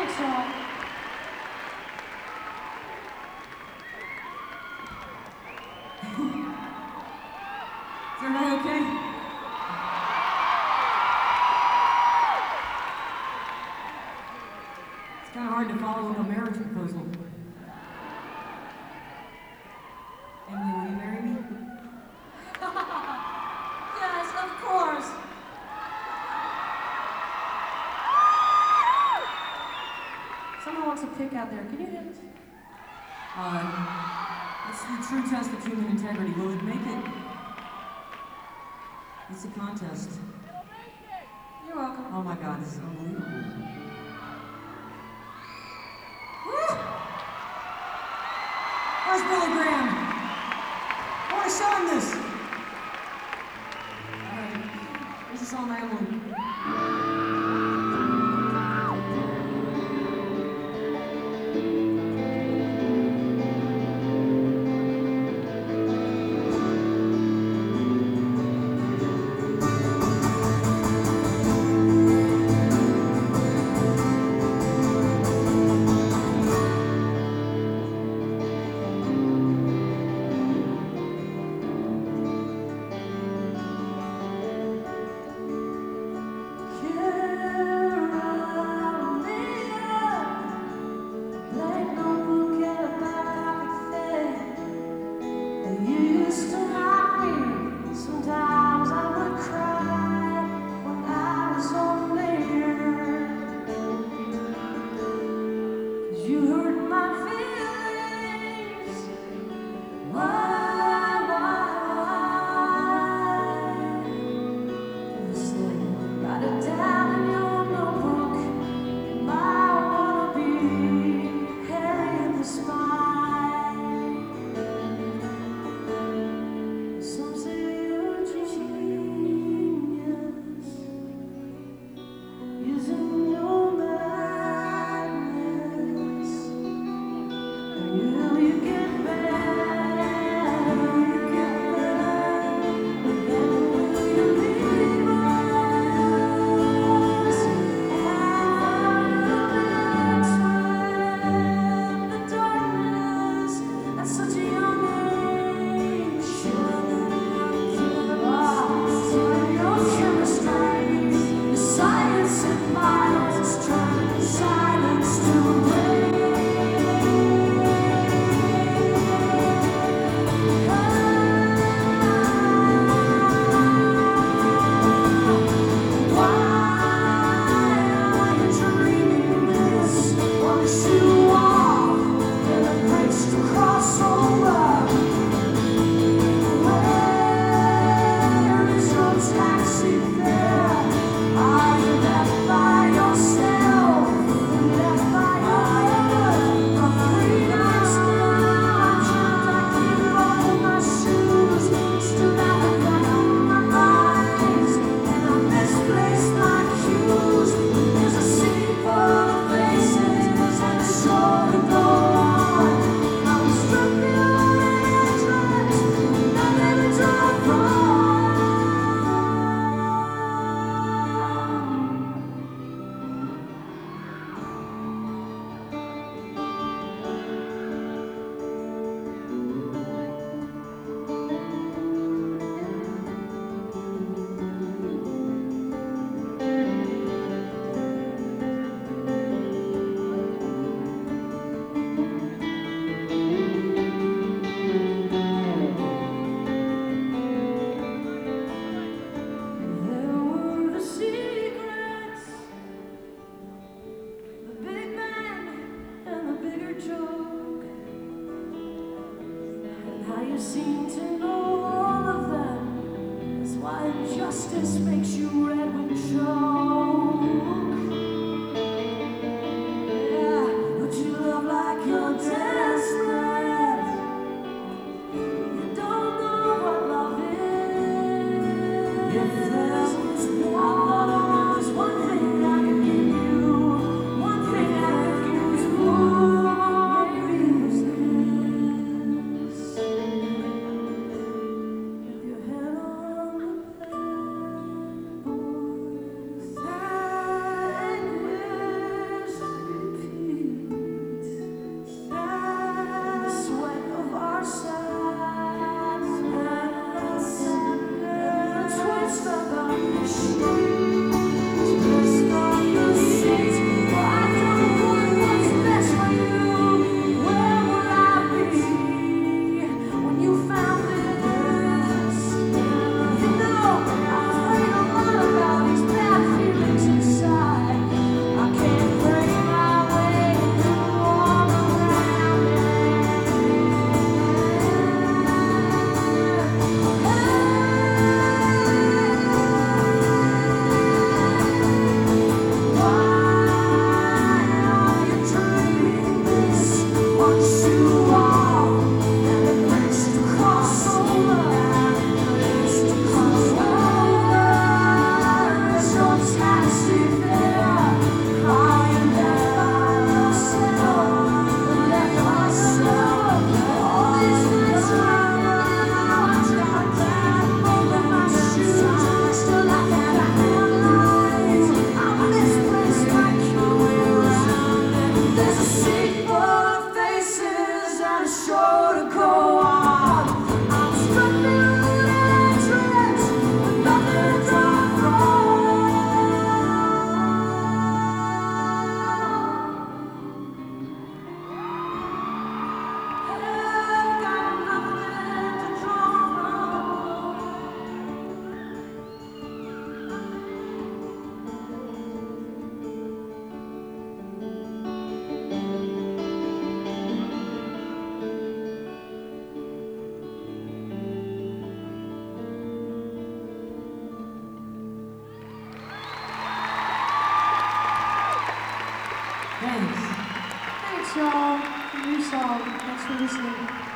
Thanks, y'all. Is everybody okay? It's kind of hard to follow a marriage proposal. Emily, will you marry me? Yes, of course. Someone wants a pick out there. Can you hit it? It's the true test of human integrity. Will it make it? It's a contest. You're welcome. Oh my God, this is unbelievable. Woo! Where's Billy Graham? I want to show him this. All right, this is all Emily. Thanks, y'all. New song. Thanks for listening.